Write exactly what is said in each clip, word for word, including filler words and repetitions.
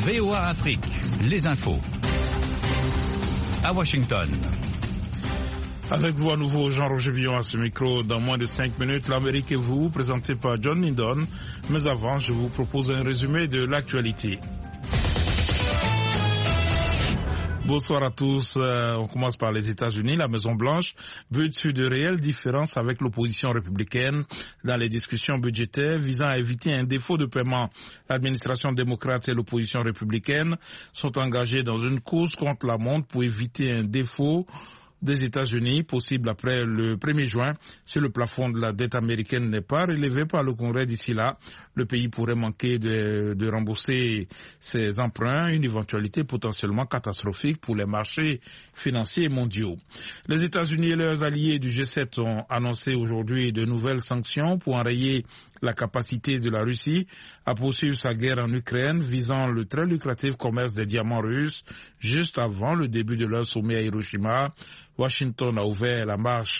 V O A Afrique, les infos. À Washington. Avec vous à nouveau, Jean-Roger Billon à ce micro. Dans moins de cinq minutes, l'Amérique et vous, présenté par John Lindon. Mais avant, je vous propose un résumé de l'actualité. Bonsoir à tous. Euh, on commence par les États-Unis. La Maison-Blanche bute sur de réelles différences avec l'opposition républicaine dans les discussions budgétaires visant à éviter un défaut de paiement. L'administration démocrate et l'opposition républicaine sont engagées dans une course contre la montre pour éviter un défaut des États-Unis, possible après le premier juin. Si le plafond de la dette américaine n'est pas relevé par le Congrès d'ici là, le pays pourrait manquer de, de rembourser ses emprunts, une éventualité potentiellement catastrophique pour les marchés financiers mondiaux. Les États-Unis et leurs alliés du G sept ont annoncé aujourd'hui de nouvelles sanctions pour enrayer la capacité de la Russie à poursuivre sa guerre en Ukraine visant le très lucratif commerce des diamants russes juste avant le début de leur sommet à Hiroshima. Washington a ouvert la marche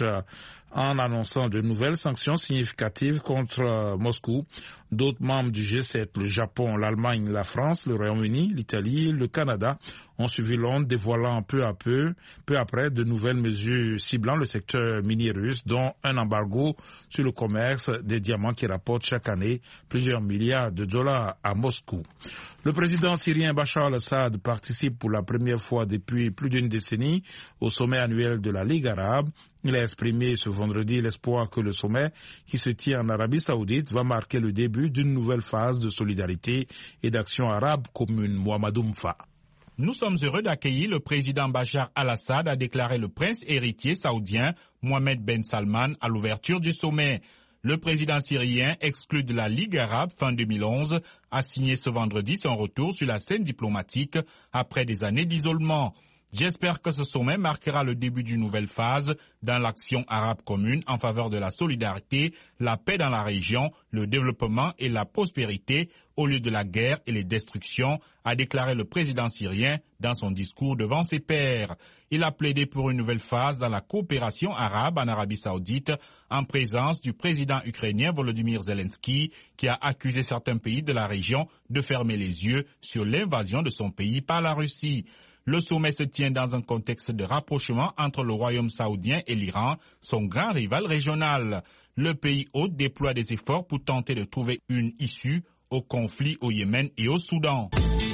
en annonçant de nouvelles sanctions significatives contre Moscou. D'autres membres du G sept, le Japon, l'Allemagne, la France, le Royaume-Uni, l'Italie, le Canada, ont suivi Londres, dévoilant peu à peu, peu après, de nouvelles mesures ciblant le secteur minier russe, dont un embargo sur le commerce des diamants qui rapporte chaque année plusieurs milliards de dollars à Moscou. Le président syrien Bachar al-Assad participe pour la première fois depuis plus d'une décennie au sommet annuel de la Ligue arabe. Il a exprimé ce vendredi l'espoir que le sommet qui se tient en Arabie Saoudite va marquer le début d'une nouvelle phase de solidarité et d'action arabe commune. Mohamedou Mfa. Nous sommes heureux d'accueillir le président Bachar al-Assad, a déclaré le prince héritier saoudien Mohammed Ben Salman à l'ouverture du sommet. Le président syrien, exclu de la Ligue arabe fin deux mille onze, a signé ce vendredi son retour sur la scène diplomatique après des années d'isolement. J'espère que ce sommet marquera le début d'une nouvelle phase dans l'action arabe commune en faveur de la solidarité, la paix dans la région, le développement et la prospérité au lieu de la guerre et les destructions, a déclaré le président syrien dans son discours devant ses pairs. Il a plaidé pour une nouvelle phase dans la coopération arabe en Arabie Saoudite en présence du président ukrainien Volodymyr Zelensky qui a accusé certains pays de la région de fermer les yeux sur l'invasion de son pays par la Russie. Le sommet se tient dans un contexte de rapprochement entre le royaume saoudien et l'Iran, son grand rival régional. Le pays hôte déploie des efforts pour tenter de trouver une issue au conflit au Yémen et au Soudan.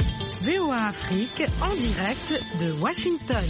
V O A Afrique en direct de Washington.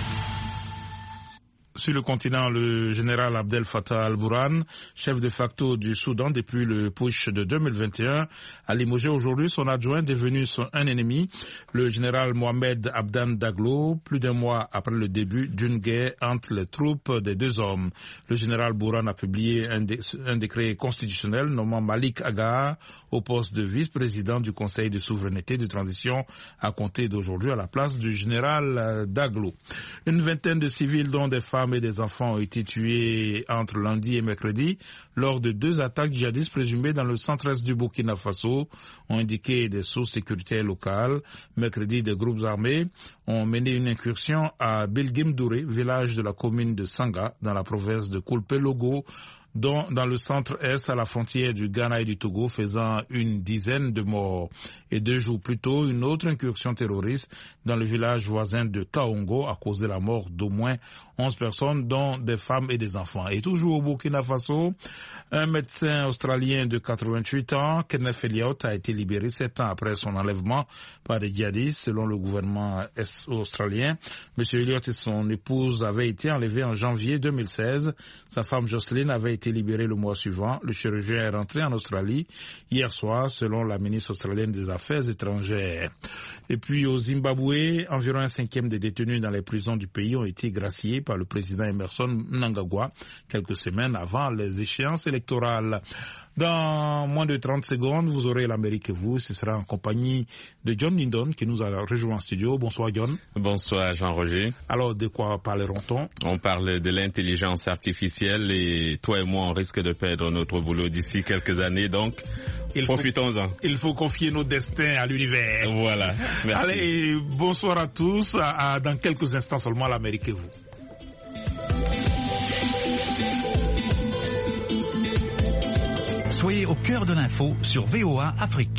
Sur le continent, le général Abdel Fattah al-Burhan, chef de facto du Soudan depuis le putsch de deux mille vingt et un, a limogé aujourd'hui son adjoint devenu son, un ennemi, le général Mohamed Abdan Daglo, plus d'un mois après le début d'une guerre entre les troupes des deux hommes. Le général Burhan a publié un, dé, un décret constitutionnel nommant Malik Agar au poste de vice-président du Conseil de souveraineté de transition à compter d'aujourd'hui à la place du général Daglo. Une vingtaine de civils dont des femmes et des enfants ont été tués entre lundi et mercredi lors de deux attaques djihadistes présumées dans le centre-est du Burkina Faso, ont indiqué des sources sécuritaires locales. Mercredi, des groupes armés ont mené une incursion à Bilgimdouré, village de la commune de Sanga, dans la province de Koulpe-Logo, dont dans le centre-est à la frontière du Ghana et du Togo, faisant une dizaine de morts. Et deux jours plus tôt, une autre incursion terroriste dans le village voisin de Kaongo a causé la mort d'au moins onze personnes, dont des femmes et des enfants. Et toujours au Burkina Faso, un médecin australien de quatre-vingt-huit ans, Kenneth Elliott, a été libéré sept ans après son enlèvement par des djihadistes, selon le gouvernement australien. Monsieur Elliott et son épouse avaient été enlevés en janvier deux mille seize. Sa femme Jocelyne avait été libérée le mois suivant. Le chirurgien est rentré en Australie hier soir, selon la ministre australienne des Affaires étrangères. Et puis au Zimbabwe, environ un cinquième des détenus dans les prisons du pays ont été graciés par le président Emerson Mnangagwa quelques semaines avant les échéances électorales. Dans moins de trente secondes, vous aurez l'Amérique et vous. Ce sera en compagnie de John Lindon qui nous a rejoint en studio. Bonsoir John. Bonsoir Jean-Roger. Alors de quoi parlerons-on? On parle de l'intelligence artificielle et toi et moi on risque de perdre notre boulot d'ici quelques années, donc il profitons-en. Il faut confier nos destins à l'univers. Voilà. Merci. Allez, bonsoir à tous. À, à, dans quelques instants seulement l'Amérique et vous. Soyez au cœur de l'info sur V O A Afrique.